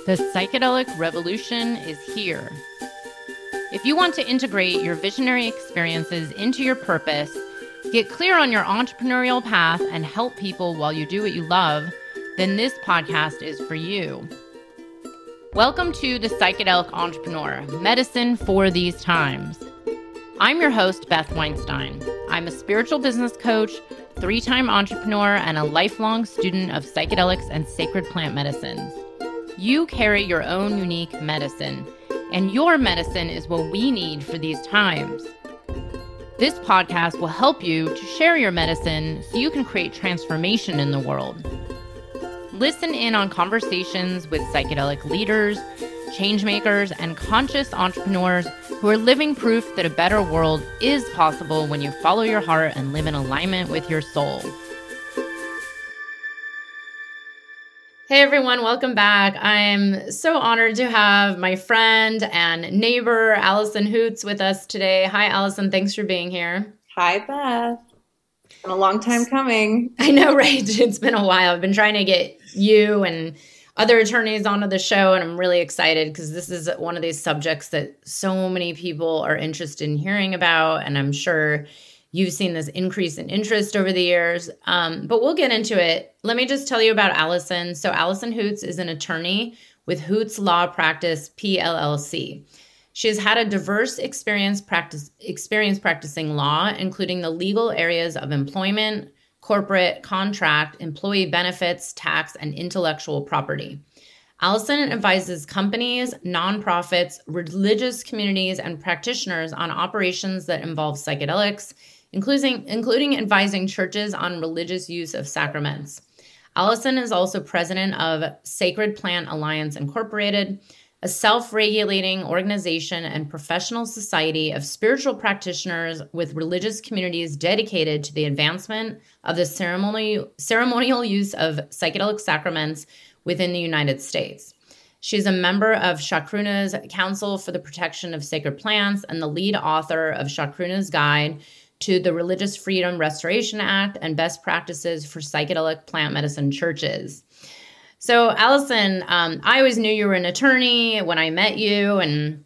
The psychedelic revolution is here. If you want to integrate your visionary experiences into your purpose, get clear on your entrepreneurial path, and help people while you do what you love, then this podcast is for you. Welcome to The Psychedelic Entrepreneur, Medicine for These Times. I'm your host, Beth Weinstein. I'm a spiritual business coach, 3-time entrepreneur, and a lifelong student of psychedelics and sacred plant medicines. You carry your own unique medicine, and your medicine is what we need for these times. This podcast will help you to share your medicine so you can create transformation in the world. Listen in on conversations with psychedelic leaders, changemakers, and conscious entrepreneurs who are living proof that a better world is possible when you follow your heart and live in alignment with your soul. Hey everyone, welcome back. I'm so honored to have my friend and neighbor, Allison Hoots, with us today. Hi, Allison. Thanks for being here. Hi, Beth. It's been a long time coming. I know, right? It's been a while. I've been trying to get you and other attorneys onto the show, and I'm really excited because this is one of these subjects that so many people are interested in hearing about, and I'm sure you've seen this increase in interest over the years, but we'll get into it. Let me just tell you about Allison. So Allison Hoots is an attorney with Hoots Law Practice, PLLC. She has had a diverse experience practicing law, including the legal areas of employment, corporate, contract, employee benefits, tax, and intellectual property. Allison advises companies, nonprofits, religious communities, and practitioners on operations that involve psychedelics, including advising churches on religious use of sacraments. Allison is also president of Sacred Plant Alliance Incorporated, a self-regulating organization and professional society of spiritual practitioners with religious communities dedicated to the advancement of the ceremonial use of psychedelic sacraments within the United States. She's a member of Chacruna's Council for the Protection of Sacred Plants and the lead author of Chacruna's Guide to the Religious Freedom Restoration Act and Best Practices for Psychedelic Plant Medicine Churches. So, Allison, I always knew you were an attorney when I met you, and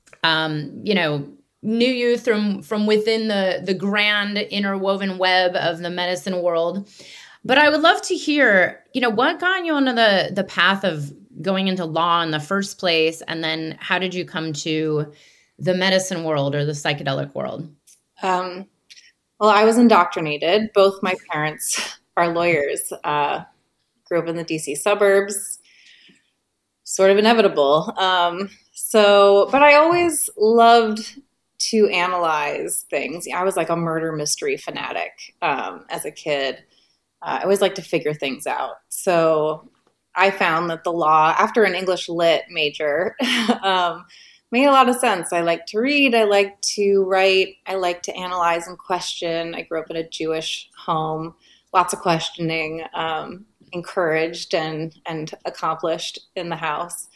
knew you from within the grand interwoven web of the medicine world. But I would love to hear, what got you onto the path of going into law in the first place, and then how did you come to the medicine world or the psychedelic world? Well, I was indoctrinated. Both my parents are lawyers. Grew up in the DC suburbs, sort of inevitable. But I always loved to analyze things. I was like a murder mystery fanatic as a kid. I always liked to figure things out. So I found that the law, after an English Lit major, made a lot of sense. I like to read. I like to write. I like to analyze and question. I grew up in a Jewish home. Lots of questioning, encouraged and accomplished in the house.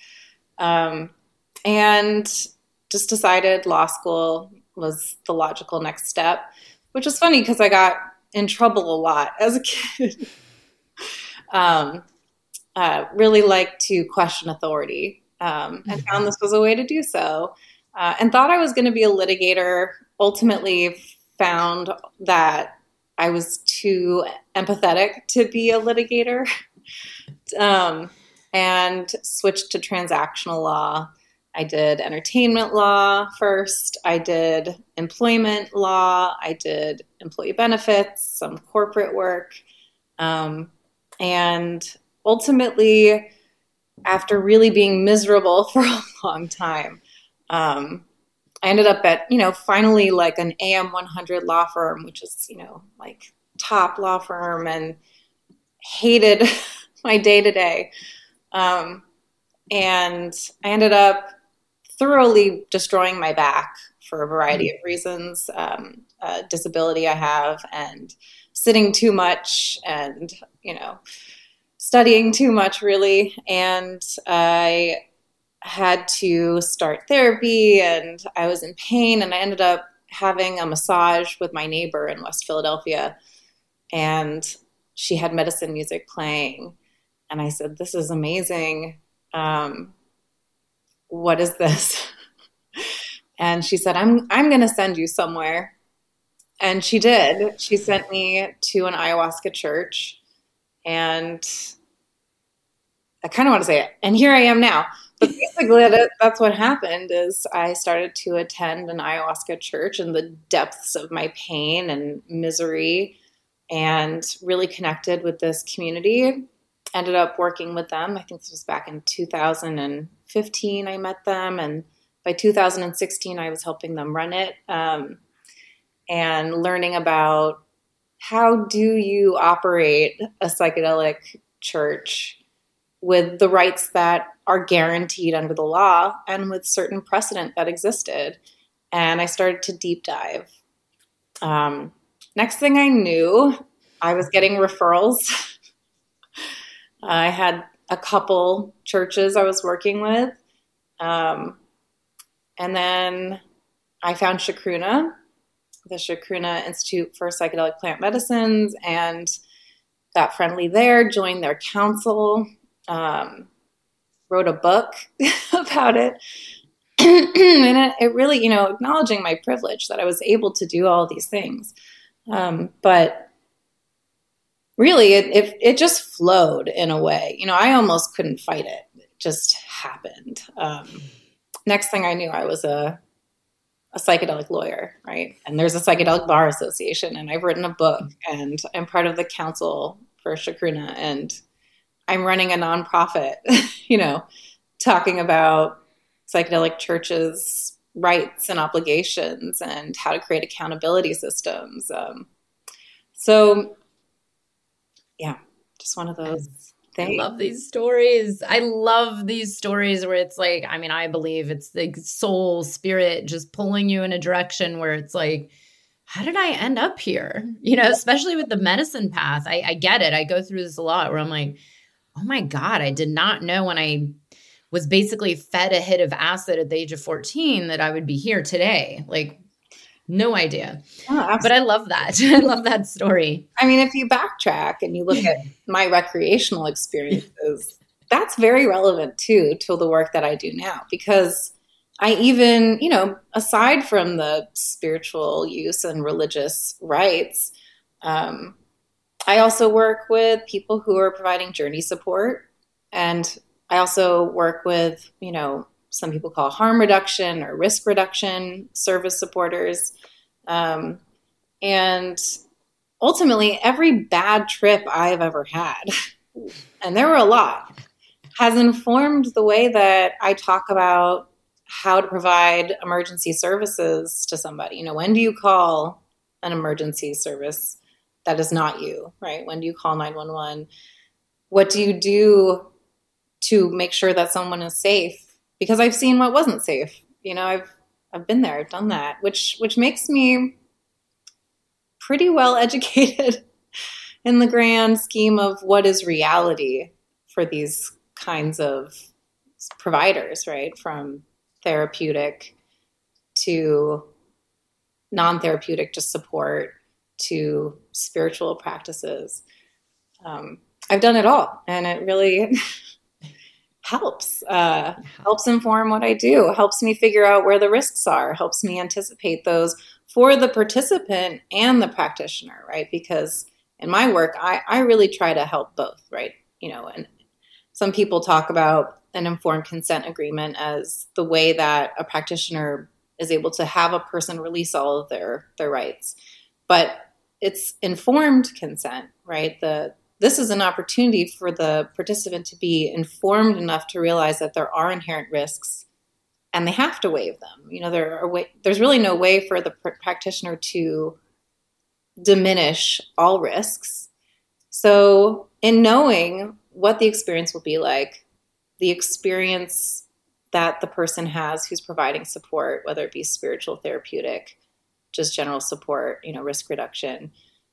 And just decided law school was the logical next step, which is funny because I got in trouble a lot as a kid. Really liked to question authority, and found this was a way to do so, and thought I was going to be a litigator. Ultimately found that I was too empathetic to be a litigator, and switched to transactional law. I did entertainment law first. I did employment law. I did employee benefits, some corporate work. And ultimately, after really being miserable for a long time, I ended up at, finally like an AM 100 law firm, which is, like top law firm, and hated my day to day. And I ended up thoroughly destroying my back for a variety of reasons, disability I have, and sitting too much, and, studying too much really. And I had to start therapy, and I was in pain, and I ended up having a massage with my neighbor in West Philadelphia, and she had medicine music playing, and I said, "This is amazing. what is this? And she said, I'm going to send you somewhere. And she did. She sent me to an ayahuasca church. And I kind of want to say it. And here I am now. But basically, that's what happened is I started to attend an ayahuasca church in the depths of my pain and misery and really connected with this community. Ended up working with them. I think this was back in 2015 I met them. And by 2016, I was helping them run it and learning about how do you operate a psychedelic church with the rights that are guaranteed under the law and with certain precedent that existed. And I started to deep dive. Next thing I knew, I was getting referrals. I had a couple churches I was working with. And then I found Chacruna, the Chacruna Institute for Psychedelic Plant Medicines, and got friendly there, joined their council, wrote a book about it. And it really, acknowledging my privilege that I was able to do all these things. But really, it just flowed in a way. I almost couldn't fight it. It just happened. Next thing I knew, I was a psychedelic lawyer, right? And there's a psychedelic bar association, and I've written a book, and I'm part of the council for Chacruna, and I'm running a nonprofit, talking about psychedelic churches' rights and obligations and how to create accountability systems. So, yeah, just one of those things. I love these stories. I love these stories where it's like, I believe it's the soul, spirit just pulling you in a direction where it's like, how did I end up here? Especially with the medicine path. I get it. I go through this a lot where I'm like, oh my God, I did not know when I was basically fed a hit of acid at the age of 14 that I would be here today. Like, no idea. Oh, but I love that. I love that story. If you backtrack and you look at my recreational experiences, that's very relevant too to the work that I do now, because I even, aside from the spiritual use and religious rites, I also work with people who are providing journey support. And I also work with, some people call harm reduction or risk reduction service supporters. And ultimately, every bad trip I've ever had, and there were a lot, has informed the way that I talk about how to provide emergency services to somebody. When do you call an emergency service that is not you, right? When do you call 911? What do you do to make sure that someone is safe? Because I've seen what wasn't safe. I've been there, I've done that, which makes me pretty well educated in the grand scheme of what is reality for these kinds of providers, right? From therapeutic to non-therapeutic, just support, to spiritual practices. I've done it all, and it really helps inform what I do, helps me figure out where the risks are, helps me anticipate those for the participant and the practitioner, right? Because in my work, I really try to help both, right? And some people talk about an informed consent agreement as the way that a practitioner is able to have a person release all of their rights. But it's informed consent, right? This is an opportunity for the participant to be informed enough to realize that there are inherent risks and they have to waive them. There's really no way for the practitioner to diminish all risks. So in knowing what the experience will be like, the experience that the person has who's providing support, whether it be spiritual, therapeutic, just general support, risk reduction,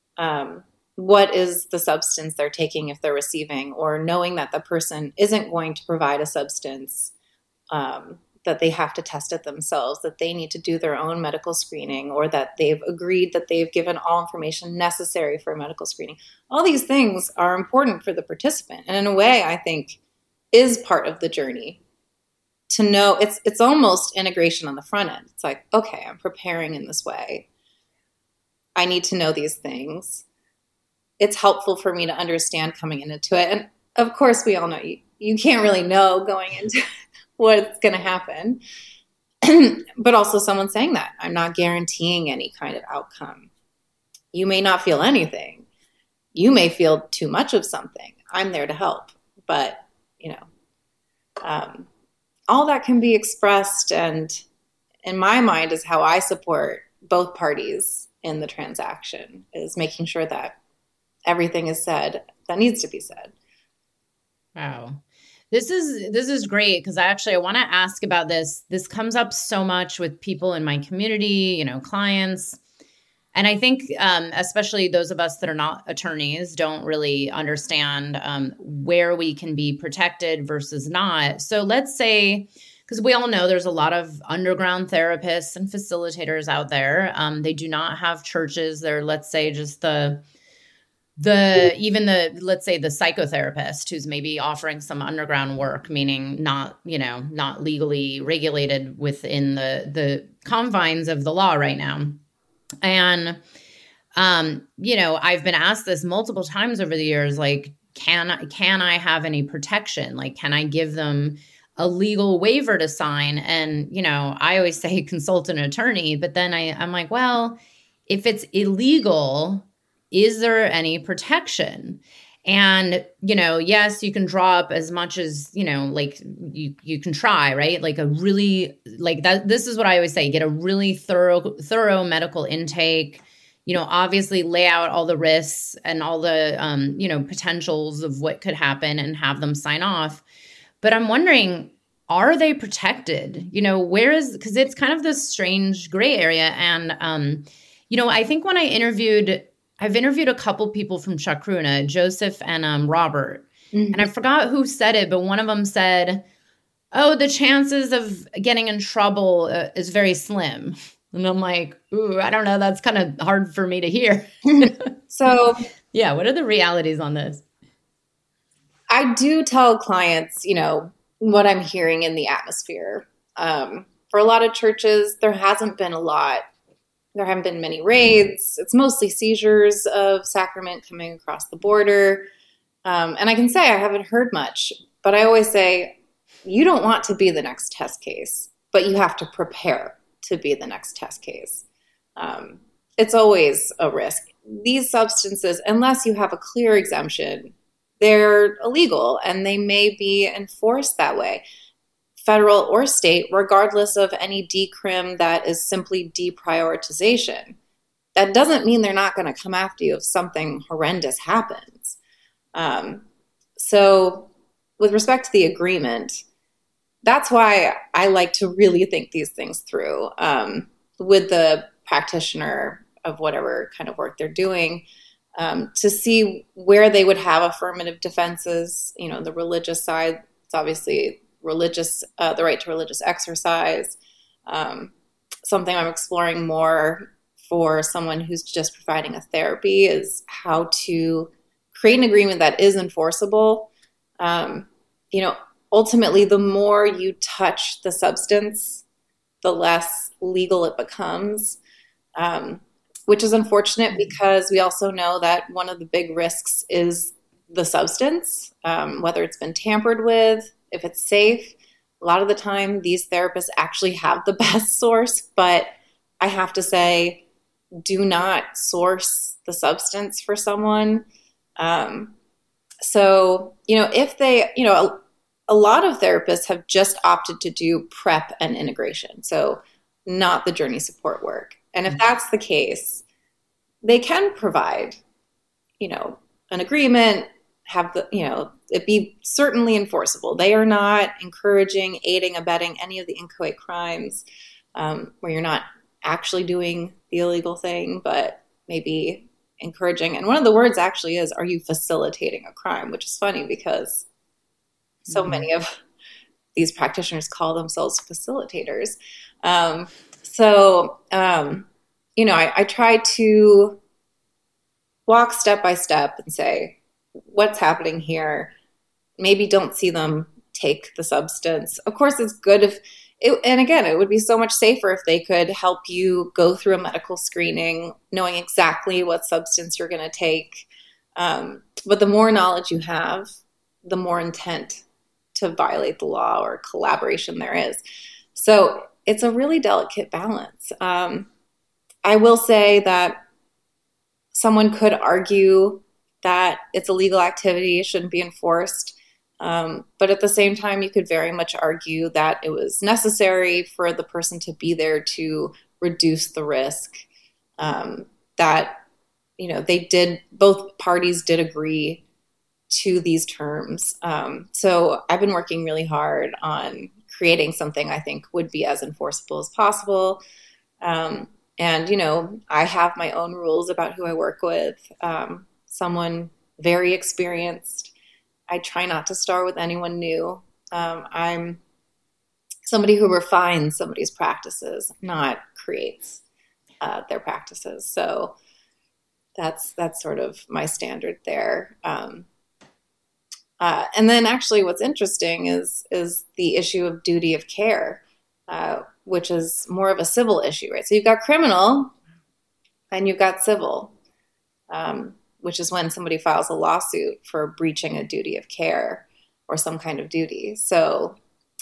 what is the substance they're taking if they're receiving, or knowing that the person isn't going to provide a substance, that they have to test it themselves, that they need to do their own medical screening, or that they've agreed that they've given all information necessary for medical screening. All these things are important for the participant, and in a way, I think, is part of the journey. to know it's almost integration on the front end. It's like, okay, I'm preparing in this way. I need to know these things. It's helpful for me to understand coming into it. And of course, we all know you can't really know going into what's going to happen. But also someone saying that I'm not guaranteeing any kind of outcome. You may not feel anything. You may feel too much of something. I'm there to help. But, all that can be expressed, and in my mind is how I support both parties in the transaction, is making sure that everything is said that needs to be said. Wow. This is great, because I want to ask about this. This comes up so much with people in my community, clients. And I think especially those of us that are not attorneys don't really understand where we can be protected versus not. So let's say, because we all know there's a lot of underground therapists and facilitators out there. They do not have churches. They're, let's say, just let's say the psychotherapist who's maybe offering some underground work, meaning not legally regulated within the confines of the law right now. And, I've been asked this multiple times over the years, like, can I have any protection? Like, can I give them a legal waiver to sign? And, I always say consult an attorney, but then I'm like, well, if it's illegal, is there any protection? And, yes, you can draw up as much as, like you can try, right? Like a really, like that, this is what I always say, get a really thorough medical intake, obviously lay out all the risks and all the, potentials of what could happen and have them sign off. But I'm wondering, are they protected? Because it's kind of this strange gray area. And, I think when I've interviewed a couple people from Chacruna, Joseph and Robert, and I forgot who said it, but one of them said, oh, the chances of getting in trouble is very slim. And I'm like, ooh, I don't know. That's kind of hard for me to hear. So yeah, what are the realities on this? I do tell clients, what I'm hearing in the atmosphere. For a lot of churches, there hasn't been a lot. There haven't been many raids. It's mostly seizures of sacrament coming across the border. And I can say I haven't heard much, but I always say, you don't want to be the next test case, but you have to prepare to be the next test case. It's always a risk. These substances, unless you have a clear exemption, they're illegal and they may be enforced that way, federal or state, regardless of any decrim that is simply deprioritization. That doesn't mean they're not going to come after you if something horrendous happens. So with respect to the agreement, that's why I like to really think these things through with the practitioner of whatever kind of work they're doing, to see where they would have affirmative defenses. The religious side, it's obviously religious, the right to religious exercise. Something I'm exploring more for someone who's just providing a therapy is how to create an agreement that is enforceable. Ultimately, the more you touch the substance, the less legal it becomes, which is unfortunate because we also know that one of the big risks is the substance, whether it's been tampered with, if it's safe. A lot of the time, these therapists actually have the best source, but I have to say, do not source the substance for someone. If they, a lot of therapists have just opted to do prep and integration, so not the journey support work. And if that's the case, they can provide, an agreement, have the, it be certainly enforceable. They are not encouraging, aiding, abetting any of the inchoate crimes where you're not actually doing the illegal thing, but maybe encouraging. And one of the words actually is, are you facilitating a crime? Which is funny because so many of these practitioners call themselves facilitators. I try to walk step by step and say, what's happening here? Maybe don't see them take the substance. Of course, it's good and again, it would be so much safer if they could help you go through a medical screening, knowing exactly what substance you're going to take. But the more knowledge you have, the more intent to violate the law or collaboration there is. So it's a really delicate balance. I will say that someone could argue that it's a legal activity, it shouldn't be enforced. But at the same time, you could very much argue that it was necessary for the person to be there to reduce the risk. That, both parties did agree to these terms. So I've been working really hard on creating something I think would be as enforceable as possible. And, I have my own rules about who I work with. Someone very experienced. I try not to start with anyone new. I'm somebody who refines somebody's practices, not creates their practices. So that's sort of my standard there. And then actually what's interesting is the issue of duty of care, which is more of a civil issue, right? So you've got criminal and you've got civil, which is when somebody files a lawsuit for breaching a duty of care or some kind of duty. So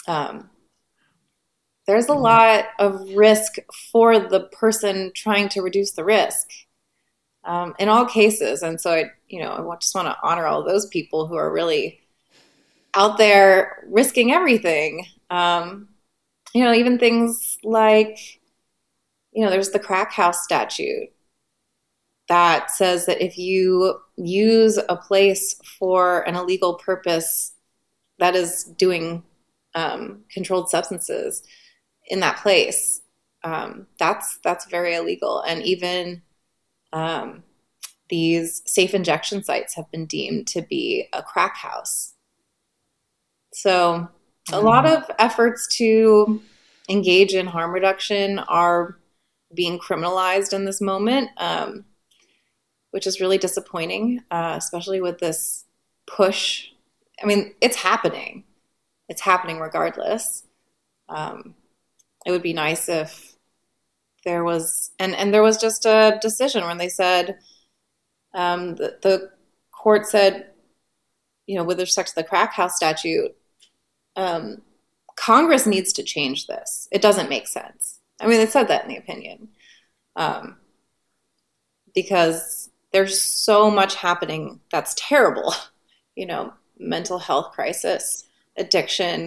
there's a lot of risk for the person trying to reduce the risk in all cases. And so I just want to honor all those people who are really out there risking everything. Even things like, there's the crack house statute that says that if you use a place for an illegal purpose that is doing controlled substances in that place, that's very illegal. And even these safe injection sites have been deemed to be a crack house. So a lot of efforts to engage in harm reduction are being criminalized in this moment, which is really disappointing, especially with this push. I mean, it's happening. It's happening regardless. It would be nice if there was, and there was just a decision when they said, the court said, with respect to the crack house statute, Congress needs to change this. It doesn't make sense. I mean, they said that in the opinion, because there's so much happening that's terrible, mental health crisis, addiction,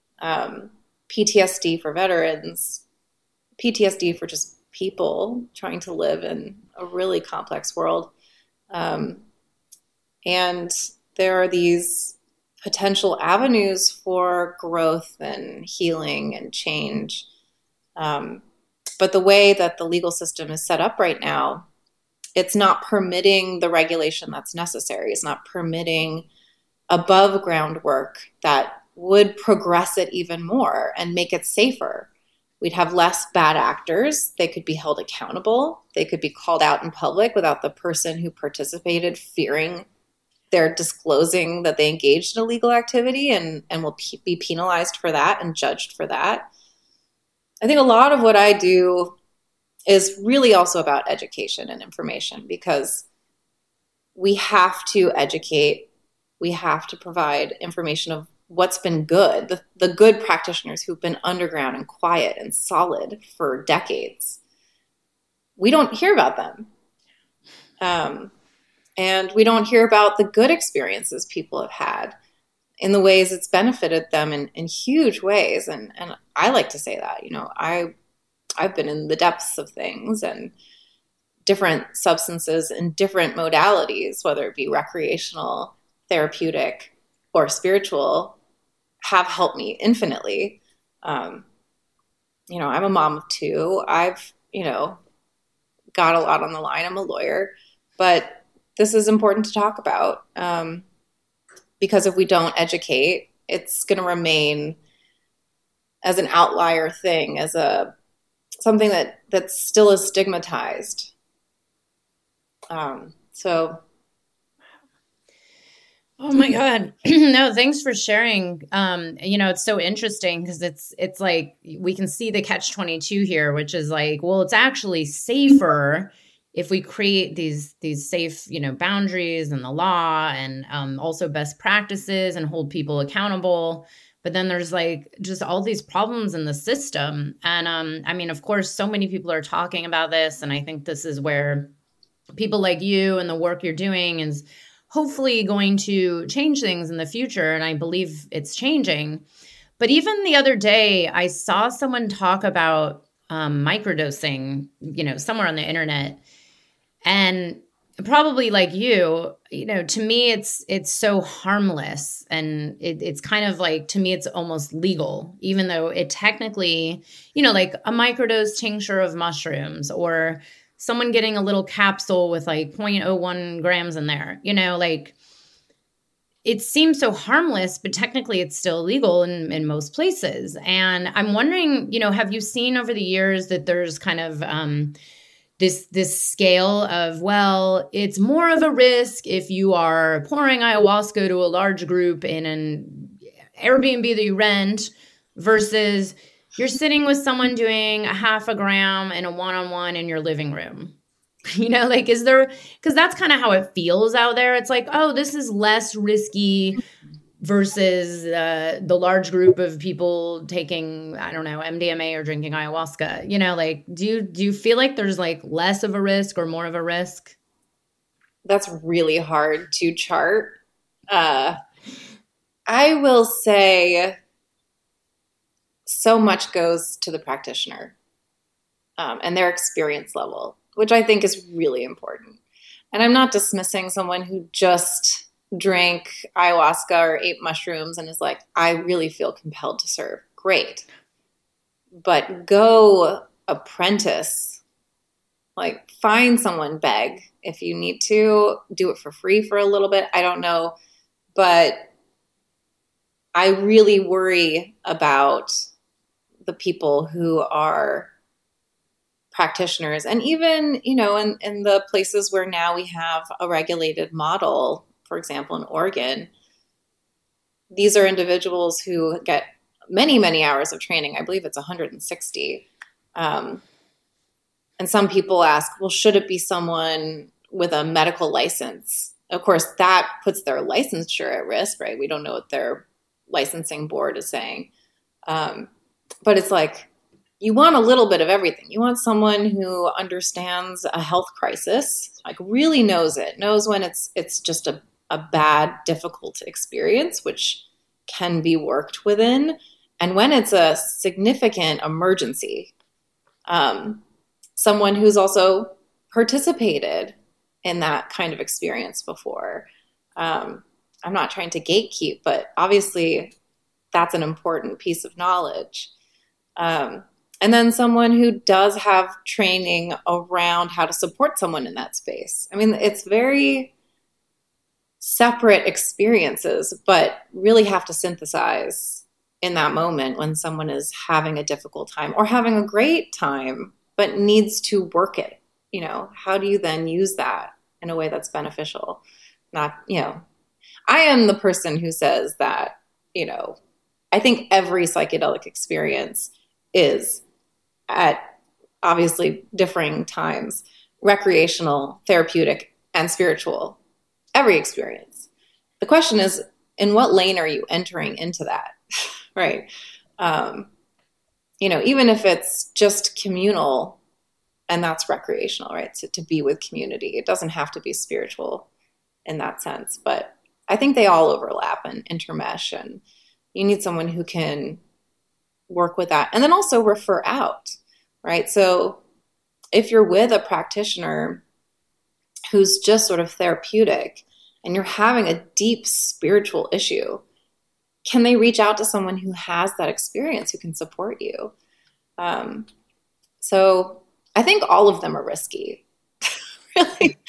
PTSD for veterans, PTSD for just people trying to live in a really complex world. And there are these potential avenues for growth and healing and change. But the way that the legal system is set up right now, it's not permitting the regulation that's necessary. It's not permitting above ground work that would progress it even more and make it safer. We'd have less bad actors. They could be held accountable. They could be called out in public without the person who participated fearing they're disclosing that they engaged in illegal activity and will be penalized for that and judged for that. I think a lot of what I do is really also about education and information, because we have to educate. We have to provide information of what's been good, the good practitioners who've been underground and quiet and solid for decades. We don't hear about them. And we don't hear about the good experiences people have had in the ways it's benefited them in huge ways. And I like to say that, I've been in the depths of things, and different substances and different modalities, whether it be recreational, therapeutic, or spiritual, have helped me infinitely. I'm a mom of two. I've, got a lot on the line. I'm a lawyer, but this is important to talk about, because if we don't educate, it's going to remain as an outlier thing, as something that still is stigmatized. So Oh my God. No, thanks for sharing. It's so interesting because it's like we can see the catch-22 here, which is like, well, it's actually safer if we create these safe, boundaries and the law and also best practices and hold people accountable. But then there's like just all these problems in the system. And of course, so many people are talking about this. And I think this is where people like you and the work you're doing is hopefully going to change things in the future. And I believe it's changing. But even the other day, I saw someone talk about microdosing, somewhere on the internet. And probably like you, to me, it's so harmless. And it's kind of like, to me, it's almost legal, even though it technically, like a microdose tincture of mushrooms or someone getting a little capsule with like 0.01 grams in there, like it seems so harmless, but technically it's still illegal in most places. And I'm wondering, have you seen over the years that there's kind of this scale of, well, it's more of a risk if you are pouring ayahuasca to a large group in an Airbnb that you rent versus you're sitting with someone doing a 0.5 gram and a one-on-one in your living room. Is there, because that's kind of how it feels out there. It's like, oh, this is less risky versus the large group of people taking, I don't know, MDMA or drinking ayahuasca. Do you feel like there's like less of a risk or more of a risk? That's really hard to chart. I will say so much goes to the practitioner and their experience level, which I think is really important. And I'm not dismissing someone who just drank ayahuasca or ate mushrooms and is like, I really feel compelled to serve. Great. But go apprentice, like find someone, beg if you need to, do it for free for a little bit. I don't know. But I really worry about the people who are practitioners. And even, in the places where now we have a regulated model, for example, in Oregon, these are individuals who get many, many hours of training. I believe it's 160. And some people ask, well, should it be someone with a medical license? Of course, that puts their licensure at risk, right? We don't know what their licensing board is saying. But it's like, you want a little bit of everything. You want someone who understands a health crisis, like really knows it, knows when it's just a bad, difficult experience, which can be worked within, and when it's a significant emergency. Someone who's also participated in that kind of experience before. I'm not trying to gatekeep, but obviously that's an important piece of knowledge. And then someone who does have training around how to support someone in that space. I mean, it's very separate experiences, but really have to synthesize in that moment when someone is having a difficult time or having a great time, but needs to work it. How do you then use that in a way that's beneficial? Not, I am the person who says that, I think every psychedelic experience is, at obviously differing times, recreational, therapeutic, and spiritual. Every experience. The question is, in what lane are you entering into that? Right? Even if it's just communal and that's recreational, right? So to be with community. It doesn't have to be spiritual in that sense, but I think they all overlap and intermesh, and you need someone who can work with that and then also refer out, right? So if you're with a practitioner who's just sort of therapeutic and you're having a deep spiritual issue, can they reach out to someone who has that experience, who can support you? So I think all of them are risky, really.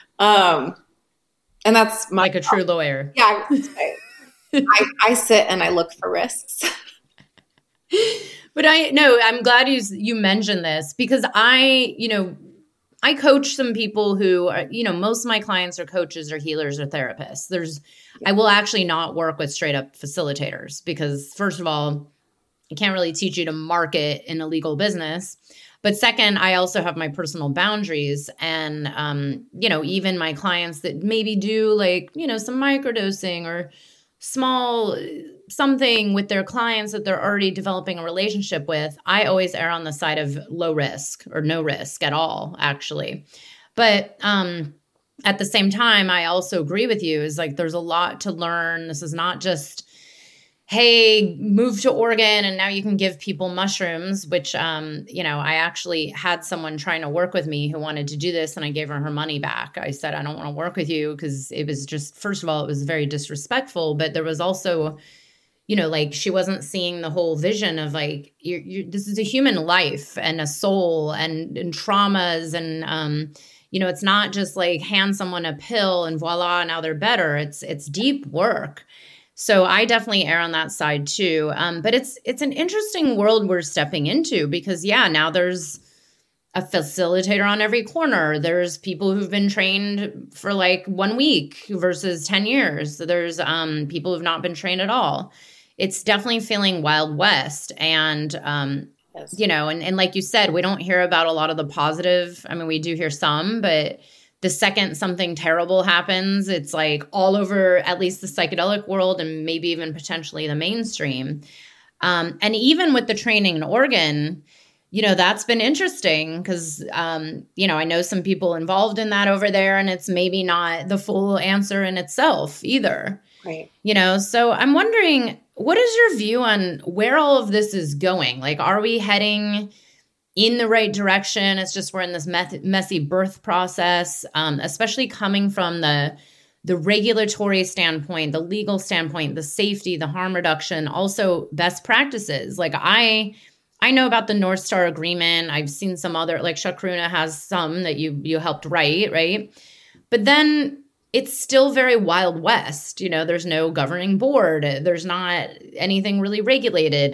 And that's like a true lawyer. Yeah, I sit and I look for risks. But I'm glad you mentioned this, because I I coach some people who are, most of my clients are coaches or healers or therapists. I will actually not work with straight up facilitators because, first of all, I can't really teach you to market in a legal business. But second, I also have my personal boundaries. And, even my clients that maybe do some microdosing or small something with their clients that they're already developing a relationship with, I always err on the side of low risk or no risk at all, actually. But at the same time, I also agree with you is there's a lot to learn. This is not just, hey, move to Oregon and now you can give people mushrooms, which, I actually had someone trying to work with me who wanted to do this and I gave her money back. I said, I don't want to work with you because it was just, first of all, it was very disrespectful, but there was also, she wasn't seeing the whole vision of this is a human life and a soul and traumas and, it's not just hand someone a pill and voila, now they're better. It's deep work. So I definitely err on that side too. But it's an interesting world we're stepping into because now there's a facilitator on every corner. There's people who've been trained for 1 week versus 10 years. So there's people who've not been trained at all. It's definitely feeling Wild West. And, Yes. And like you said, we don't hear about a lot of the positive. I mean, we do hear some, but the second something terrible happens, it's all over at least the psychedelic world and maybe even potentially the mainstream. And even with the training in Oregon, that's been interesting because, I know some people involved in that over there and it's maybe not the full answer in itself either. Right. So I'm wondering, what is your view on where all of this is going? Are we heading in the right direction? It's just we're in this messy birth process, especially coming from the regulatory standpoint, the legal standpoint, the safety, the harm reduction, also best practices. I know about the North Star Agreement. I've seen some other, Chacruna has some that you helped write, right? But then it's still very Wild West. There's no governing board. There's not anything really regulated.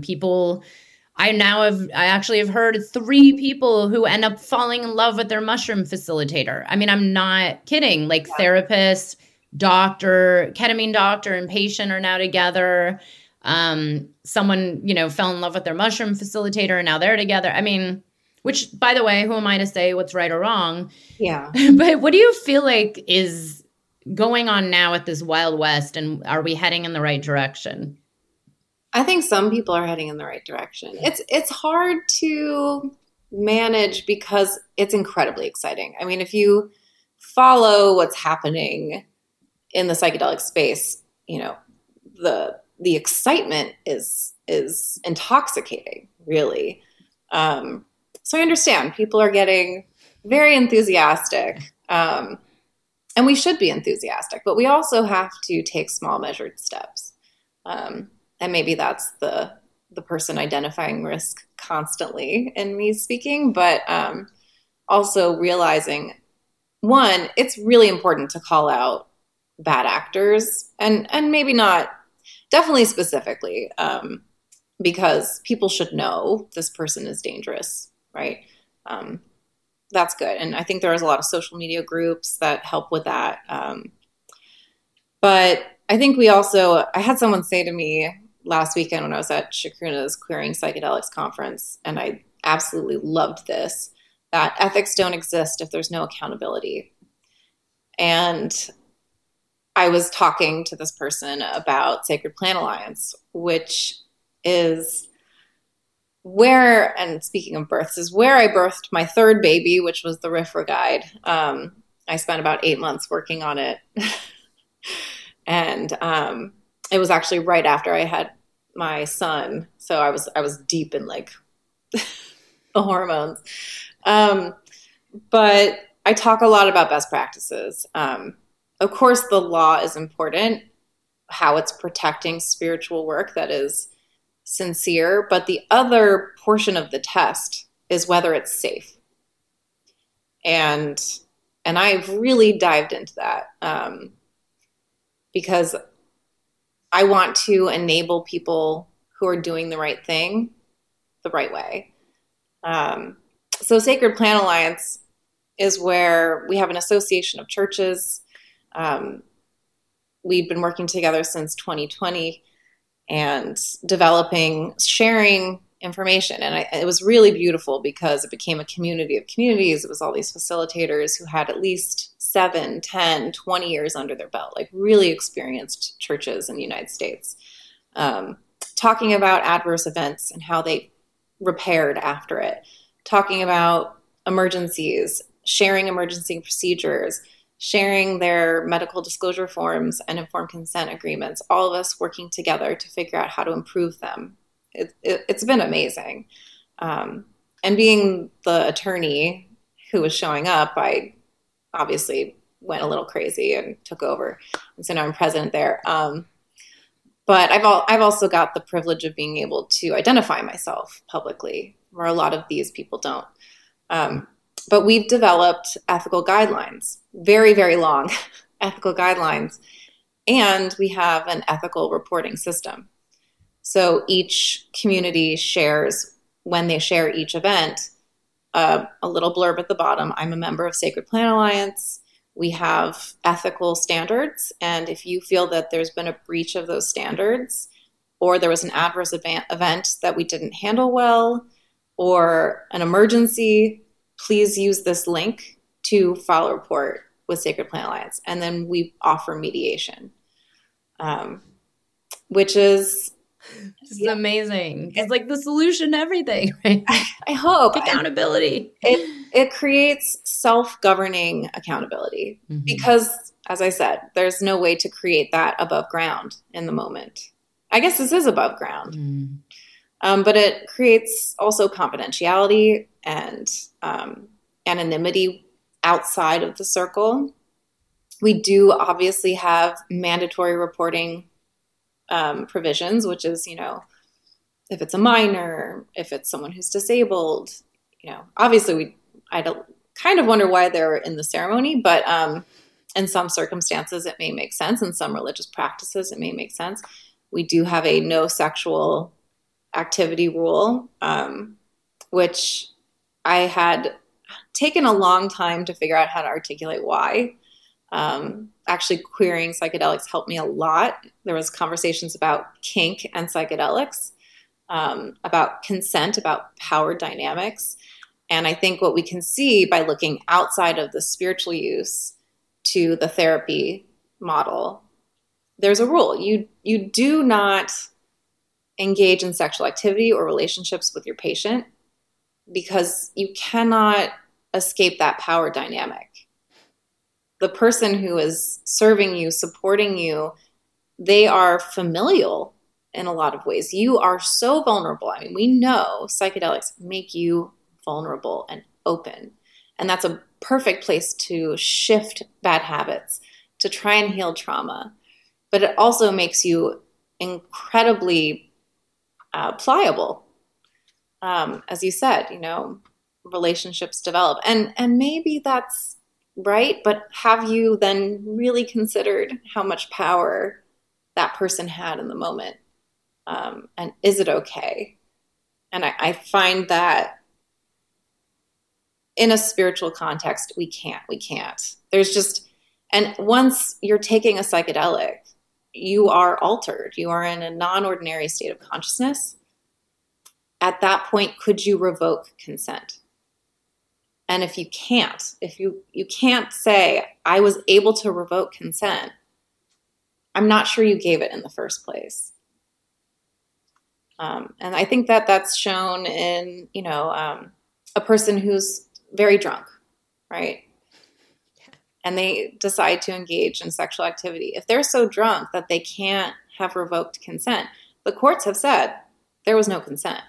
I actually have heard 3 people who end up falling in love with their mushroom facilitator. I mean, I'm not kidding. Therapist, doctor, ketamine doctor and patient are now together. Someone, fell in love with their mushroom facilitator and now they're together. I mean, which, by the way, who am I to say what's right or wrong? Yeah. But what do you feel like is going on now with this Wild West, and are we heading in the right direction? I think some people are heading in the right direction. It's hard to manage because it's incredibly exciting. I mean, if you follow what's happening in the psychedelic space, the excitement is intoxicating, really. So I understand people are getting very enthusiastic, and we should be enthusiastic, but we also have to take small measured steps. And maybe that's the person identifying risk constantly in me speaking, but also realizing, one, it's really important to call out bad actors and maybe not, definitely specifically, because people should know this person is dangerous, right? That's good. And I think there is a lot of social media groups that help with that. But I think I had someone say to me last weekend when I was at Chacruna's Queering Psychedelics conference, and I absolutely loved this, that ethics don't exist if there's no accountability. And I was talking to this person about Sacred Plant Alliance, which is where, and speaking of births, is where I birthed my 3rd baby, which was the RIFRA guide. I spent about 8 months working on it. And it was actually right after I had my son. So I was deep in the hormones. But I talk a lot about best practices. Of course, the law is important, how it's protecting spiritual work that is sincere. But the other portion of the test is whether it's safe. And I've really dived into that because I want to enable people who are doing the right thing the right way. So Sacred Plant Alliance is where we have an association of churches. We've been working together since 2020 and sharing information. And it was really beautiful because it became a community of communities. It was all these facilitators who had at least 7, 10, 20 years under their belt, like really experienced churches in the United States, talking about adverse events and how they repaired after it, talking about emergencies, sharing emergency procedures, sharing their medical disclosure forms and informed consent agreements, all of us working together to figure out how to improve them. It's been amazing. And being the attorney who was showing up, I obviously went a little crazy and took over. And so now I'm president there. But I've also got the privilege of being able to identify myself publicly, where a lot of these people don't. But we've developed ethical guidelines, very, very long ethical guidelines, and we have an ethical reporting system. So each community shares, when they share each event, a little blurb at the bottom. I'm a member of Sacred Plant Alliance. We have ethical standards, and if you feel that there's been a breach of those standards, or there was an adverse event that we didn't handle well, or an emergency, please use this link to file a report with Sacred Plant Alliance. And then we offer mediation, which is... This is amazing. It's like the solution to everything, right? I hope. Accountability. It creates self-governing accountability because, as I said, there's no way to create that above ground in the moment. I guess this is above ground. But it creates also confidentiality and anonymity outside of the circle. We do obviously have mandatory reporting provisions, which is, if it's a minor, if it's someone who's disabled, obviously I don't kind of wonder why they're in the ceremony, but in some circumstances it may make sense. In some religious practices it may make sense. We do have a no sexual activity rule, which I had taken a long time to figure out how to articulate why. Actually, queering psychedelics helped me a lot. There was conversations about kink and psychedelics, about consent, about power dynamics. And I think what we can see by looking outside of the spiritual use to the therapy model, there's a rule. You do not engage in sexual activity or relationships with your patient because you cannot escape that power dynamic. The person who is serving you, supporting you, they are familial in a lot of ways. You are so vulnerable. I mean, we know psychedelics make you vulnerable and open. And that's a perfect place to shift bad habits, to try and heal trauma. But it also makes you incredibly pliable. As you said, relationships develop. And maybe that's right, but have you then really considered how much power that person had in the moment? And is it okay? And I find that in a spiritual context, we can't. There's just, and once you're taking a psychedelic, you are altered. You are in a non-ordinary state of consciousness. At that point, could you revoke consent? And if you can't say, I was able to revoke consent, I'm not sure you gave it in the first place. And I think that that's shown in, a person who's very drunk, right? And they decide to engage in sexual activity. If they're so drunk that they can't have revoked consent, the courts have said there was no consent.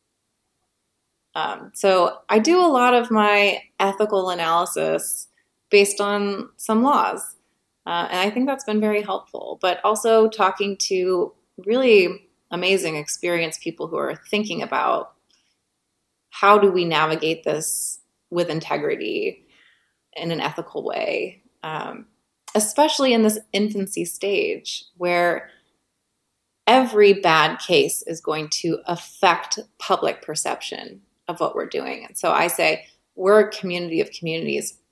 So I do a lot of my ethical analysis based on some laws. And I think that's been very helpful, but also talking to really amazing, experienced people who are thinking about how do we navigate this with integrity in an ethical way, especially in this infancy stage where every bad case is going to affect public perception of what we're doing. And so I say, we're a community of communities.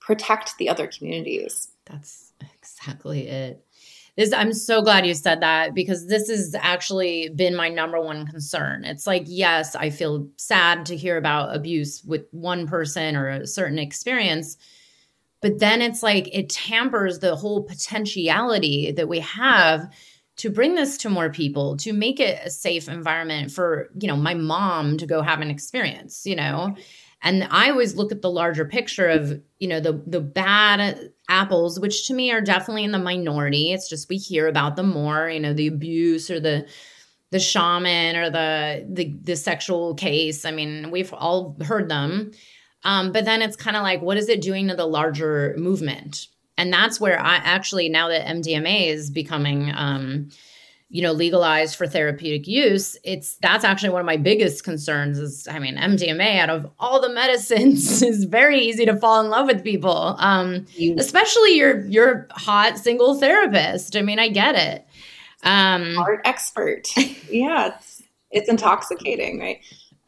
protect the other communities. That's exactly it. I'm so glad you said that, because this has actually been my number one concern. It's like, yes, I feel sad to hear about abuse with one person or a certain experience, but then it's like it tampers the whole potentiality that we have to bring this to more people, to make it a safe environment for, my mom to go have an experience, And I always look at the larger picture of, the bad apples, which to me are definitely in the minority. It's just we hear about them more, the abuse or the shaman or the sexual case. I mean, we've all heard them. But then it's kind of like, what is it doing to the larger movement? And that's where I actually, now that MDMA is becoming legalized for therapeutic use, that's actually one of my biggest concerns is, MDMA out of all the medicines is very easy to fall in love with people. Especially your hot single therapist. I get it. Art expert. Yeah. It's intoxicating, right?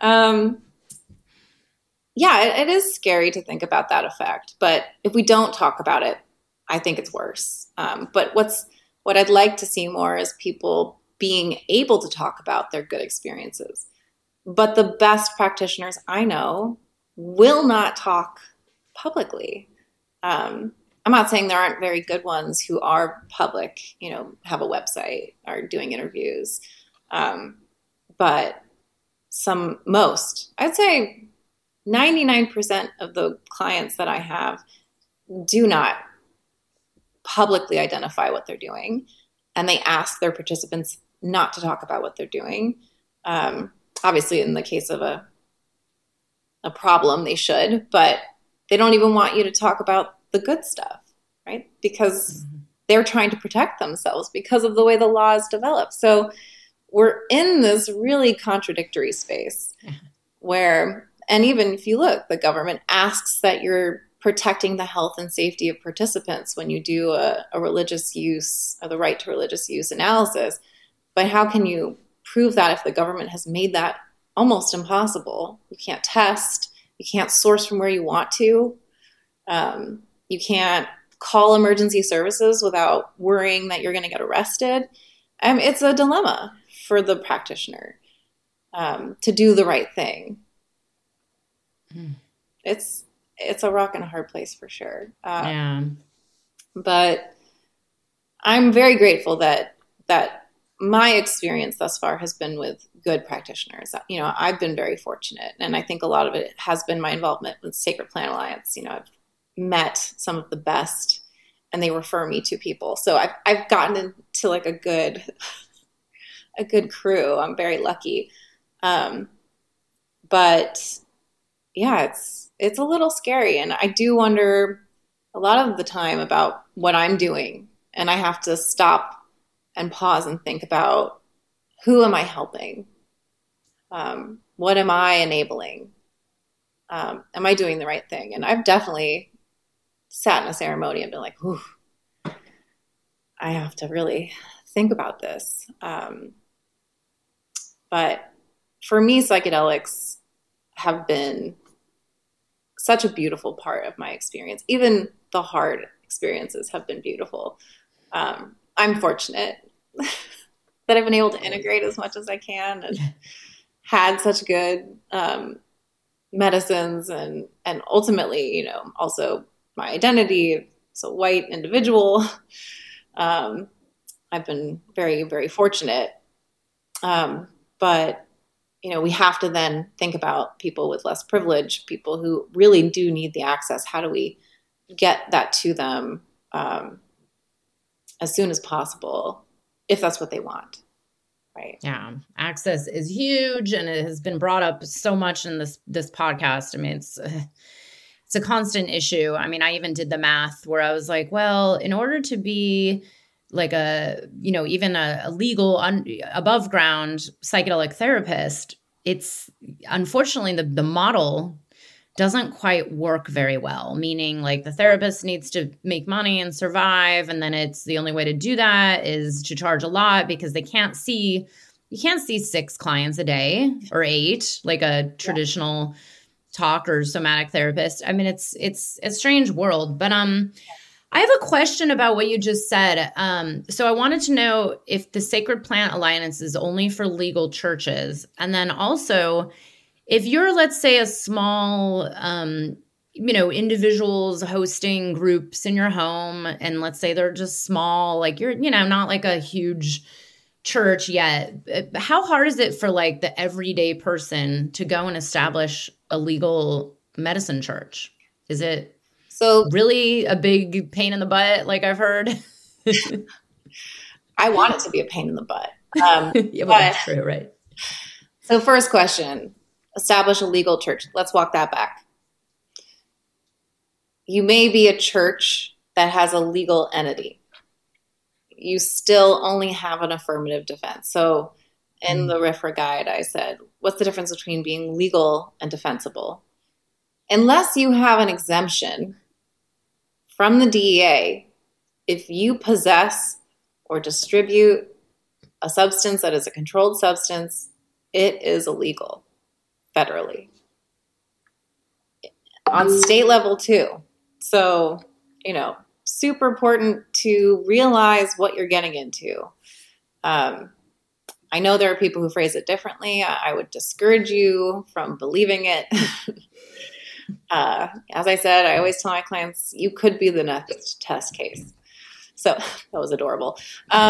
Yeah, it is scary to think about that effect, but if we don't talk about it, I think it's worse. But what I'd like to see more is people being able to talk about their good experiences. But the best practitioners I know will not talk publicly. I'm not saying there aren't very good ones who are public, have a website, are doing interviews. But I'd say 99% of the clients that I have do not publicly identify what they're doing, and they ask their participants not to talk about what they're doing. Obviously, in the case of a problem, they should, but they don't even want you to talk about the good stuff, right? Because they're trying to protect themselves because of the way the law is developed. So we're in this really contradictory space where, and even if you look, the government asks that you're protecting the health and safety of participants when you do a religious use or the right to religious use analysis. But how can you prove that if the government has made that almost impossible? You can't test. You can't source from where you want to. You can't call emergency services without worrying that you're going to get arrested. It's a dilemma for the practitioner to do the right thing. It's a rock and a hard place for sure. But I'm very grateful that my experience thus far has been with good practitioners. I've been very fortunate, and I think a lot of it has been my involvement with Sacred Plant Alliance. I've met some of the best, and they refer me to people. So I've gotten into like a good crew. I'm very lucky. But yeah, it's a little scary. And I do wonder a lot of the time about what I'm doing. And I have to stop and pause and think about, who am I helping? What am I enabling? Am I doing the right thing? And I've definitely sat in a ceremony and been like, "Ooh, I have to really think about this." But for me, psychedelics have been such a beautiful part of my experience. Even the hard experiences have been beautiful. I'm fortunate that I've been able to integrate as much as I can and had such good medicines and ultimately, also my identity as a white individual. I've been very, very fortunate. But we have to then think about people with less privilege, people who really do need the access. How do we get that to them as soon as possible, if that's what they want? Right. Yeah. Access is huge, and it has been brought up so much in this podcast. It's a constant issue. I even did the math where I was like, well, in order to be like even a legal above ground psychedelic therapist, it's unfortunately the model doesn't quite work very well, meaning like the therapist needs to make money and survive. And then it's the only way to do that is to charge a lot, because you can't see 6 clients a day or 8, like a traditional talk or somatic therapist. I mean, it's a strange world, but I have a question about what you just said. So I wanted to know if the Sacred Plant Alliance is only for legal churches, and then also if you're, let's say, a small, individuals hosting groups in your home, and let's say they're just small, like you're, not like a huge church yet. How hard is it for like the everyday person to go and establish a legal medicine church? Is it really a big pain in the butt, like I've heard? I want it to be a pain in the butt. Yeah, well, that's true, right? So first question, establish a legal church. Let's walk that back. You may be a church that has a legal entity. You still only have an affirmative defense. So in the RFRA guide, I said, what's the difference between being legal and defensible? Unless you have an exemption from the DEA, if you possess or distribute a substance that is a controlled substance, it is illegal federally. On state level too. So, super important to realize what you're getting into. I know there are people who phrase it differently. I would discourage you from believing it. As I said, I always tell my clients, you could be the next test case. So that was adorable.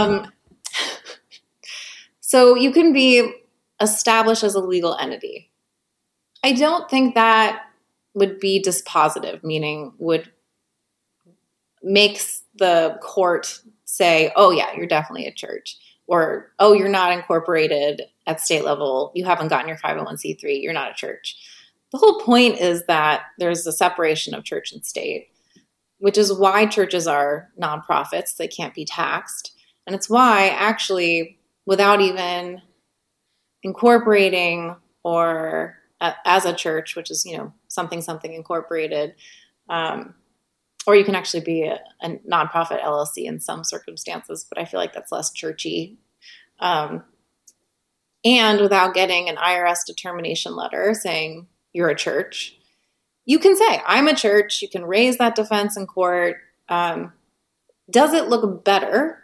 So you can be established as a legal entity. I don't think that would be dispositive, meaning would makes the court say, oh yeah, you're definitely a church, or, oh, you're not incorporated at state level. You haven't gotten your 501c3. You're not a church. The whole point is that there's a separation of church and state, which is why churches are nonprofits. They can't be taxed. And it's why actually, without even incorporating or as a church, which is, something incorporated, or you can actually be a nonprofit LLC in some circumstances, but I feel like that's less churchy. And without getting an IRS determination letter saying you're a church, you can say, I'm a church. You can raise that defense in court. Does it look better?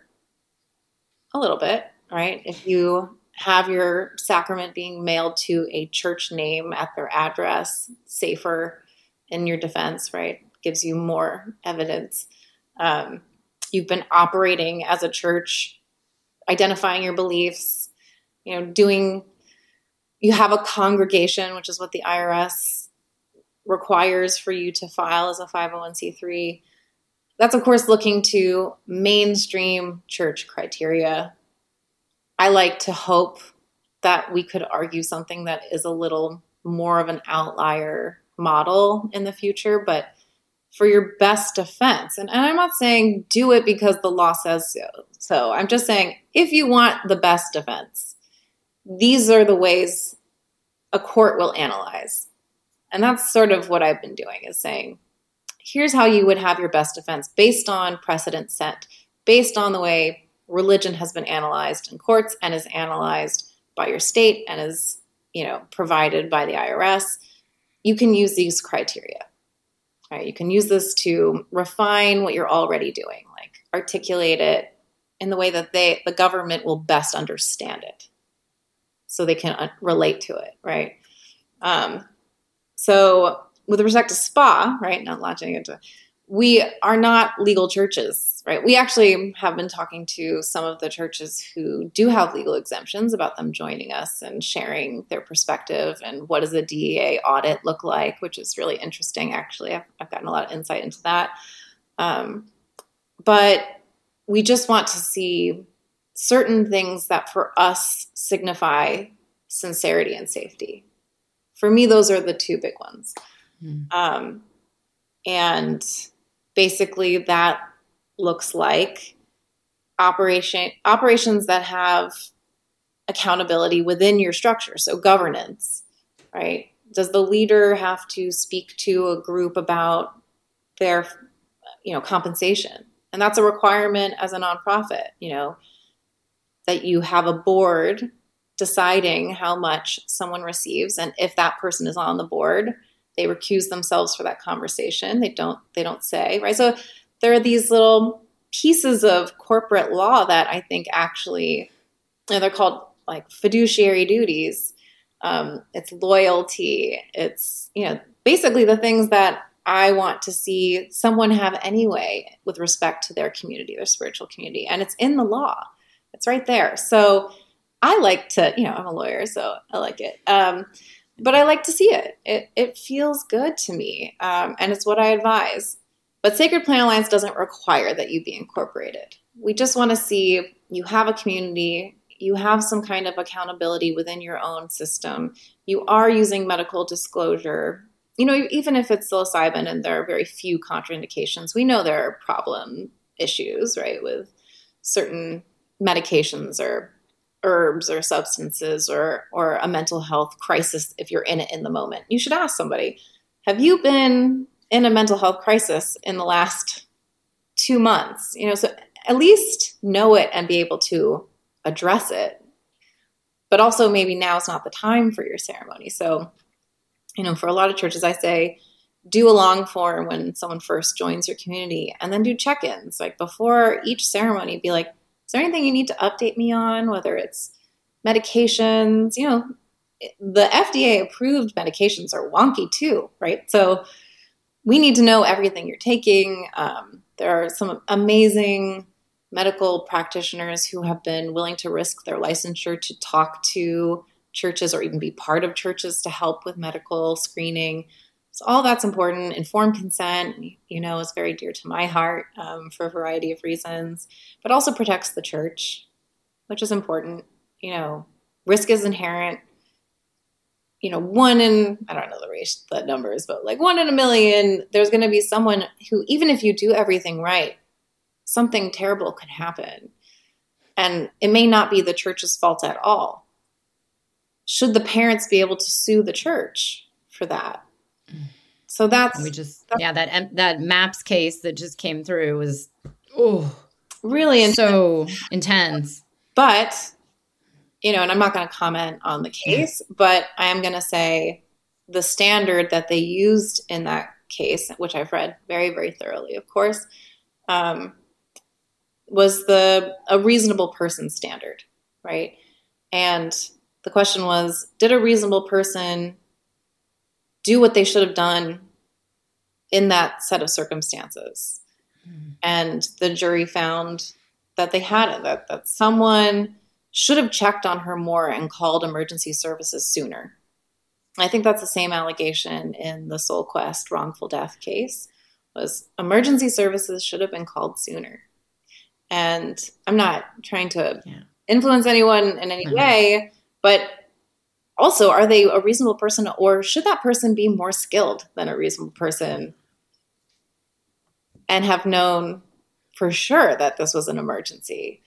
A little bit, right? If you have your sacrament being mailed to a church name at their address, safer in your defense, right? Gives you more evidence. You've been operating as a church, identifying your beliefs, you have a congregation, which is what the IRS requires for you to file as a 501c3. That's, of course, looking to mainstream church criteria. I like to hope that we could argue something that is a little more of an outlier model in the future, but for your best defense. And I'm not saying do it because the law says so. So I'm just saying if you want the best defense, these are the ways a court will analyze. And that's sort of what I've been doing, is saying, here's how you would have your best defense based on precedent set, based on the way religion has been analyzed in courts and is analyzed by your state and is, provided by the IRS. You can use these criteria. Right? You can use this to refine what you're already doing, like articulate it in the way that the government will best understand it so they can relate to it, right? So with respect to SPA, right, not launching into, we are not legal churches, right? We actually have been talking to some of the churches who do have legal exemptions about them joining us and sharing their perspective and what does a DEA audit look like, which is really interesting, actually. I've gotten a lot of insight into that. But we just want to see certain things that for us signify sincerity and safety. For me, those are the two big ones. And basically that looks like operations that have accountability within your structure. So governance, right? Does the leader have to speak to a group about their, compensation? And that's a requirement as a nonprofit, that you have a board deciding how much someone receives. And if that person is on the board, they recuse themselves for that conversation. They don't say, right? So there are these little pieces of corporate law that I think actually, they're called like fiduciary duties. It's loyalty. It's, basically the things that I want to see someone have anyway with respect to their community, their spiritual community. And it's in the law. It's right there. So I like to, I'm a lawyer, so I like it. But I like to see it. It feels good to me. And it's what I advise. But Sacred Plan Alliance doesn't require that you be incorporated. We just want to see you have a community, you have some kind of accountability within your own system. You are using medical disclosure, even if it's psilocybin and there are very few contraindications. We know there are problem issues, right, with certain medications or herbs or substances or a mental health crisis if you're in it in the moment. You should ask somebody, have you been in a mental health crisis in the last 2 months? So at least know it and be able to address it. But also maybe now is not the time for your ceremony. So, for a lot of churches, I say, do a long form when someone first joins your community, and then do check-ins. Like before each ceremony, be like, is there anything you need to update me on? Whether it's medications, the FDA approved medications are wonky too, right? So we need to know everything you're taking. There are some amazing medical practitioners who have been willing to risk their licensure to talk to churches or even be part of churches to help with medical screening. So all that's important. Informed consent, is very dear to my heart for a variety of reasons, but also protects the church, which is important. Risk is inherent. One in, I don't know the numbers, but like 1 in a million, there's going to be someone who, even if you do everything right, something terrible could happen. And it may not be the church's fault at all. Should the parents be able to sue the church for that? So that's that MAPS case that just came through was really intense. But and I'm not going to comment on the case, but I am going to say the standard that they used in that case, which I've read very, very thoroughly, of course, was a reasonable person standard, right? And the question was, did a reasonable person do what they should have done in that set of circumstances? And the jury found that they hadn't, that someone should have checked on her more and called emergency services sooner. I think that's the same allegation in the SoulQuest wrongful death case, was emergency services should have been called sooner. And I'm not trying to influence anyone in any way, but also, are they a reasonable person, or should that person be more skilled than a reasonable person and have known for sure that this was an emergency?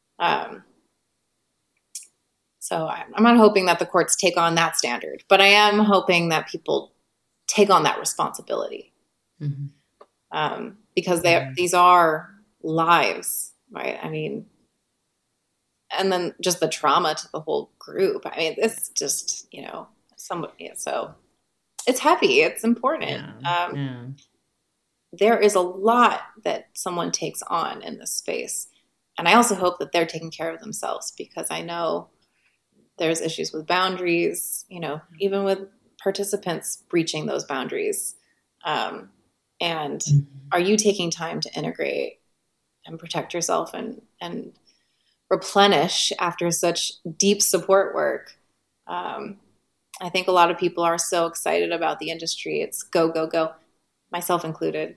So I'm not hoping that the courts take on that standard, but I am hoping that people take on that responsibility, because these are lives, right? I mean, and then just the trauma to the whole group. I mean, it's just, so it's heavy. It's important. There is a lot that someone takes on in this space. And I also hope that they're taking care of themselves, because I know there's issues with boundaries, even with participants breaching those boundaries. And are you taking time to integrate and protect yourself and replenish after such deep support work? I think a lot of people are so excited about the industry. It's go, go, go, myself included.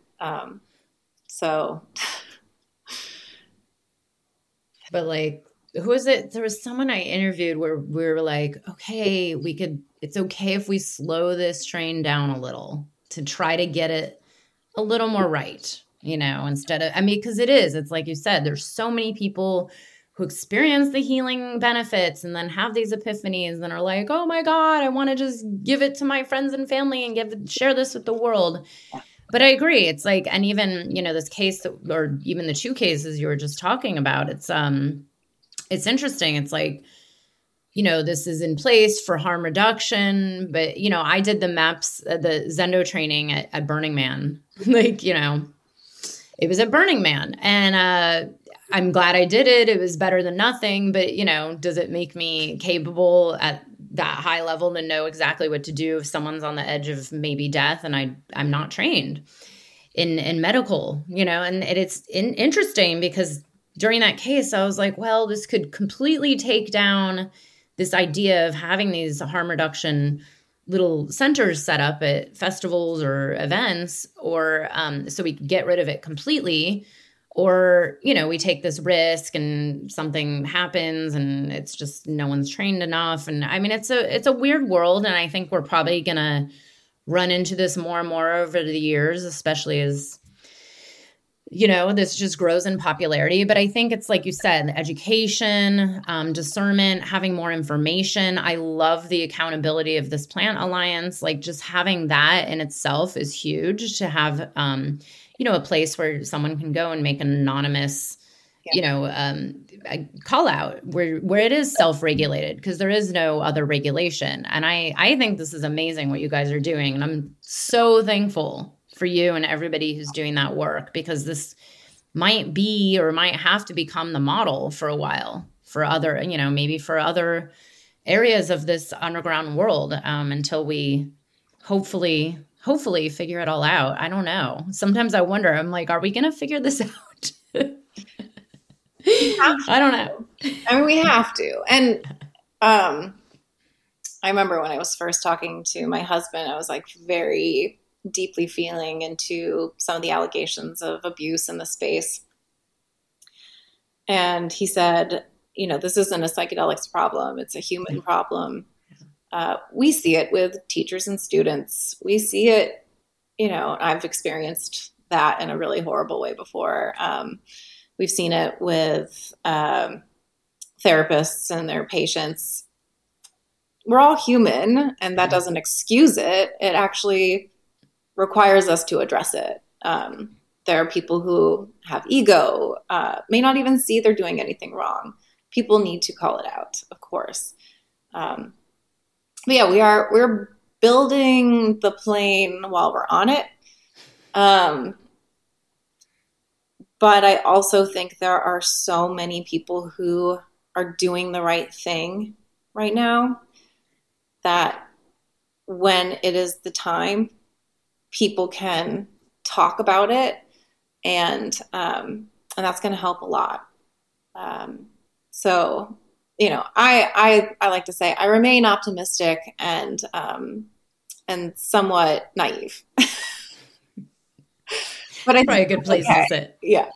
But like, who is it? There was someone I interviewed where we were like, okay, it's okay if we slow this train down a little to try to get it a little more right, instead of, because it's like you said, there's so many people who experience the healing benefits and then have these epiphanies and are like, oh my God, I want to just give it to my friends and family and share this with the world. But I agree. It's like, and even, this case or even the 2 cases you were just talking about, it's interesting. It's like, this is in place for harm reduction. But, I did the MAPS, the Zendo training at Burning Man. It was at Burning Man. And I'm glad I did it. It was better than nothing. But, does it make me capable at that high level to know exactly what to do if someone's on the edge of maybe death and I'm not trained in medical, and it's interesting because during that case, I was like, well, this could completely take down this idea of having these harm reduction little centers set up at festivals or events, or so we could get rid of it completely. Or, we take this risk and something happens and it's just no one's trained enough. And I mean, it's a weird world. And I think we're probably going to run into this more and more over the years, especially as, this just grows in popularity. But I think it's like you said, education, discernment, having more information. I love the accountability of this Plant Alliance. Like just having that in itself is huge to have, a place where someone can go and make an anonymous, a call out where it is self-regulated, because there is no other regulation. And I think this is amazing what you guys are doing. And I'm so thankful for you and everybody who's doing that work, because this might be or might have to become the model for a while for other, maybe for other areas of this underground world, until we hopefully figure it all out. I don't know. Sometimes I wonder, I'm like, are we going to figure this out? I don't know. I mean, we have to. And I remember when I was first talking to my husband, I was like very deeply feeling into some of the allegations of abuse in the space. And he said, this isn't a psychedelics problem. It's a human problem. We see it with teachers and students. We see it, I've experienced that in a really horrible way before. We've seen it with therapists and their patients. We're all human, and that doesn't excuse it. It actually requires us to address it. There are people who have ego, may not even see they're doing anything wrong. People need to call it out, of course. But yeah, we're building the plane while we're on it. But I also think there are so many people who are doing the right thing right now that when it is the time, people can talk about it, and that's going to help a lot. So, I like to say I remain optimistic and somewhat naive. But I probably a good place to sit. Yeah.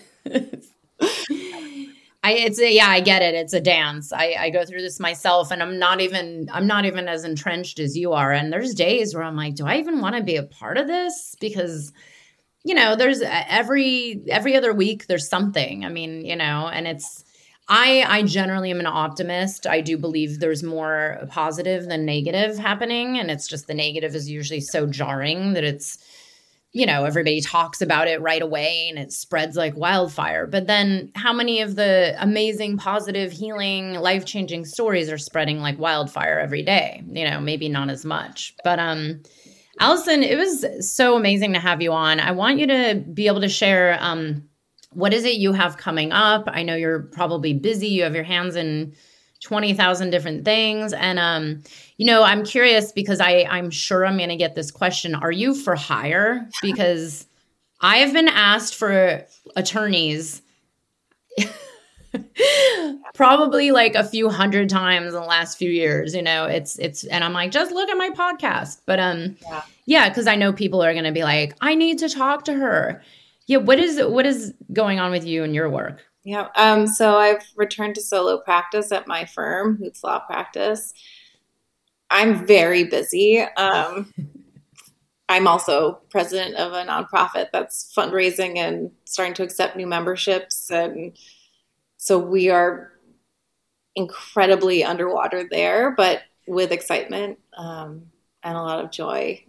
I get it. It's a dance. I go through this myself, and I'm not even as entrenched as you are. And there's days where I'm like, do I even want to be a part of this? Because, there's every other week there's something. I mean, and it's, I generally am an optimist. I do believe there's more positive than negative happening. And it's just the negative is usually so jarring that it's, everybody talks about it right away and it spreads like wildfire. But then how many of the amazing, positive, healing, life-changing stories are spreading like wildfire every day? Maybe not as much. But Allison, it was so amazing to have you on. I want you to be able to share what is it you have coming up? I know you're probably busy. You have your hands in 20,000 different things. And, I'm curious because I'm sure I'm going to get this question. Are you for hire? Because I have been asked for attorneys probably like a few hundred times in the last few years. It's, and I'm like, just look at my podcast. But, because I know people are going to be like, I need to talk to her. Yeah. What is going on with you and your work? Yeah. So I've returned to solo practice at my firm, Hoots Law Practice. I'm very busy. I'm also president of a nonprofit that's fundraising and starting to accept new memberships. And so we are incredibly underwater there, but with excitement and a lot of joy.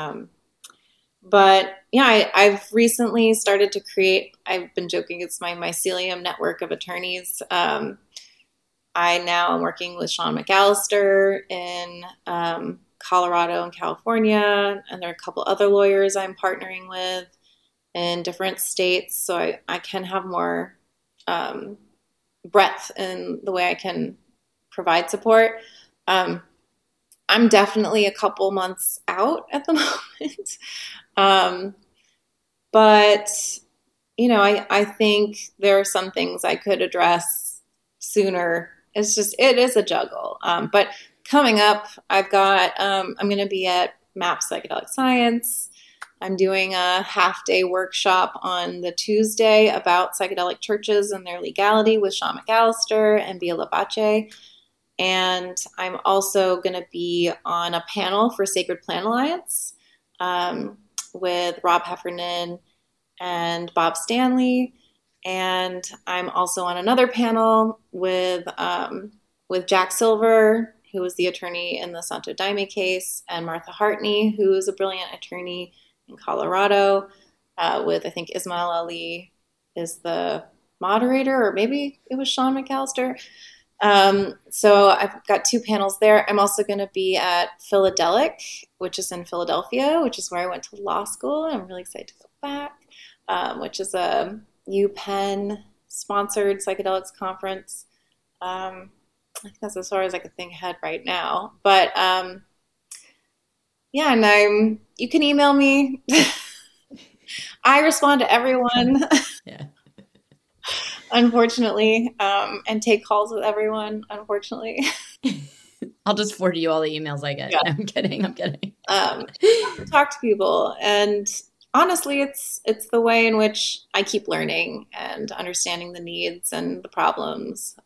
But yeah, I've recently started to create, I've been joking, it's my mycelium network of attorneys. I now am working with Sean McAllister in Colorado and California, and there are a couple other lawyers I'm partnering with in different states, so I can have more breadth in the way I can provide support. I'm definitely a couple months out at the moment. But, I think there are some things I could address sooner. It is a juggle. But coming up, I've got, I'm going to be at MAP Psychedelic Science. I'm doing a half-day workshop on the Tuesday about psychedelic churches and their legality with Sean McAllister and Bia Labache. And I'm also going to be on a panel for Sacred Plant Alliance with Rob Heffernan and Bob Stanley. And I'm also on another panel with Jack Silver, who was the attorney in the Santo Daime case, and Martha Hartney, who is a brilliant attorney in Colorado, with, I think, Ismail Ali is the moderator, or maybe it was Sean McAllister. So I've got 2 panels there. I'm also going to be at Philadelic, which is in Philadelphia, which is where I went to law school. I'm really excited to go back, which is a UPenn-sponsored psychedelics conference. I think that's as far as I could think ahead right now. But yeah, and you can email me. I respond to everyone. Yeah. Unfortunately, and take calls with everyone, unfortunately. I'll just forward you all the emails I get. Yeah. No, I'm kidding. Talk to people. And honestly, it's the way in which I keep learning and understanding the needs and the problems.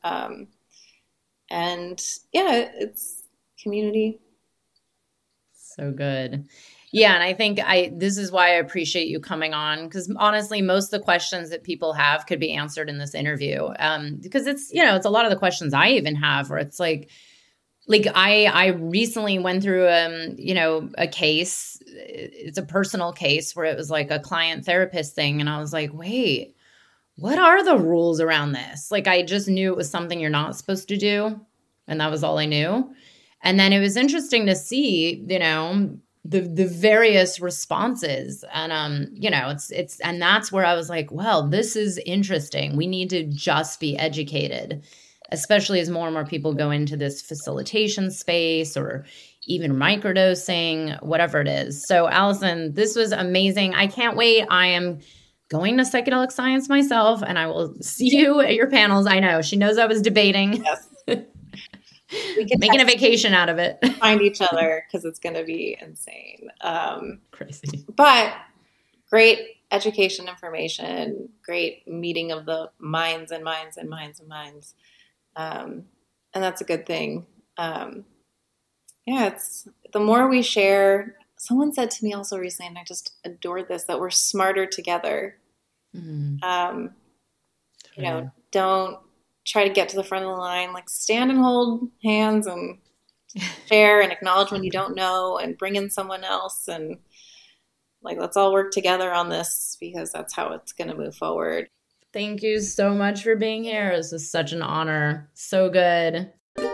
And yeah, it's community. So good. Yeah. And I think this is why I appreciate you coming on, because honestly, most of the questions that people have could be answered in this interview. Because it's a lot of the questions I even have, where it's like I recently went through, a case. It's a personal case where it was like a client therapist thing. And I was like, wait, what are the rules around this? Like, I just knew it was something you're not supposed to do. And that was all I knew. And then it was interesting to see, the various responses. And, and that's where I was like, well, this is interesting. We need to just be educated, especially as more and more people go into this facilitation space or even microdosing, whatever it is. So Allison, this was amazing. I can't wait. I am going to Psychedelic Science myself, and I will see you at your panels. I know she knows I was debating. Yes. Making a vacation out of it. Find each other, because it's going to be insane. Crazy. But great education, information, great meeting of the minds and minds and minds and minds. And that's a good thing. It's the more we share. Someone said to me also recently, and I just adored this, that we're smarter together. Mm-hmm. Don't try to get to the front of the line, like stand and hold hands and share and acknowledge when you don't know and bring in someone else. And let's all work together on this, because that's how it's going to move forward. Thank you so much for being here. This is such an honor. So good.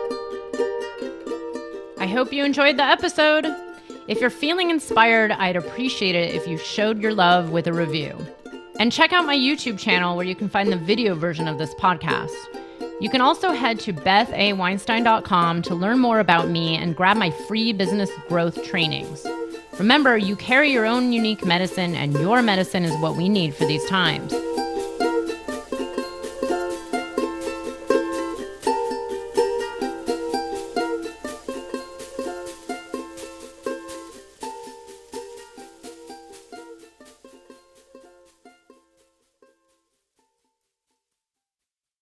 I hope you enjoyed the episode. If you're feeling inspired, I'd appreciate it if you showed your love with a review. And check out my YouTube channel, where you can find the video version of this podcast. You can also head to BethAWeinstein.com to learn more about me and grab my free business growth trainings. Remember, you carry your own unique medicine, and your medicine is what we need for these times.